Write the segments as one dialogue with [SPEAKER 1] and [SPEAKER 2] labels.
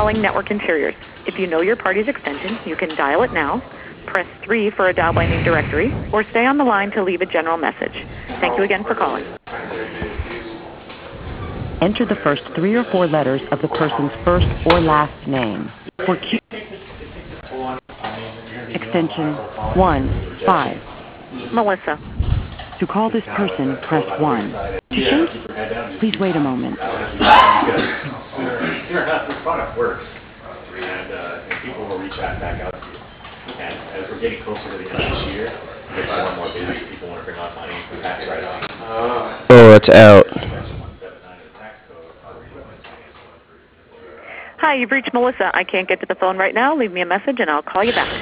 [SPEAKER 1] calling Network Interiors. If you know your party's extension, you can dial it now, press 3 for a dial by name directory, or stay on the line to leave a general message. Thank you again for calling.
[SPEAKER 2] Enter the first 3 or 4 letters of the person's first or last name. For Q, extension 15.
[SPEAKER 1] Melissa.
[SPEAKER 2] To call this person, press 1. To change, please wait a moment.
[SPEAKER 3] This product works, and people will reach back out to you. And as we're getting closer to the end of this year, it gets more and more busy. People want to bring on money for tax write-offs.
[SPEAKER 4] Oh, it's out.
[SPEAKER 1] Hi, you've reached Melissa. I can't get to the phone right now. Leave me a message and I'll call you back.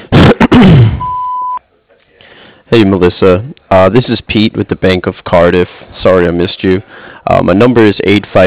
[SPEAKER 4] Hey, Melissa. This is Pete with the Bank of Cardiff. Sorry I missed you. My number is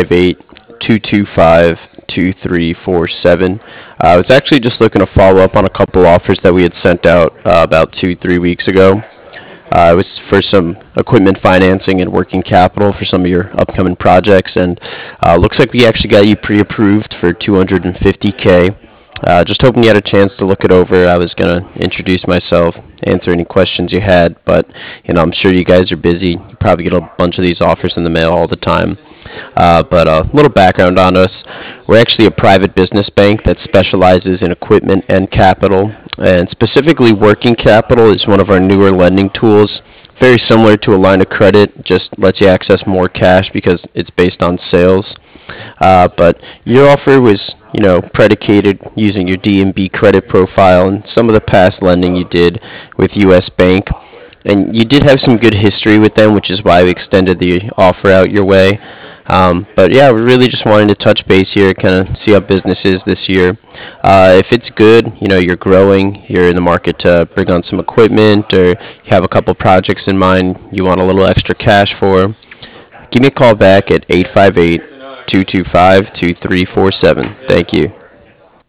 [SPEAKER 4] 858-225-2347. I was actually just looking to follow up on a couple offers that we had sent out about 2-3 weeks ago. It was for some equipment financing and working capital for some of your upcoming projects, and looks like we actually got you pre-approved for $250K. Just hoping you had a chance to look it over. I was going to introduce myself, answer any questions you had, but I'm sure you guys are busy. You probably get a bunch of these offers in the mail all the time. But a little background on us. We're actually a private business bank that specializes in equipment and capital, and specifically working capital is one of our newer lending tools. Very similar to a line of credit, just lets you access more cash because it's based on sales. But your offer was, predicated using your D&B credit profile and some of the past lending you did with U.S. Bank. And you did have some good history with them, which is why we extended the offer out your way. But yeah, we really just wanted to touch base here, kind of see how business is this year. If it's good, you're growing, you're in the market to bring on some equipment, or you have a couple projects in mind you want a little extra cash for, give me a call back at 858-225-2347. Thank you.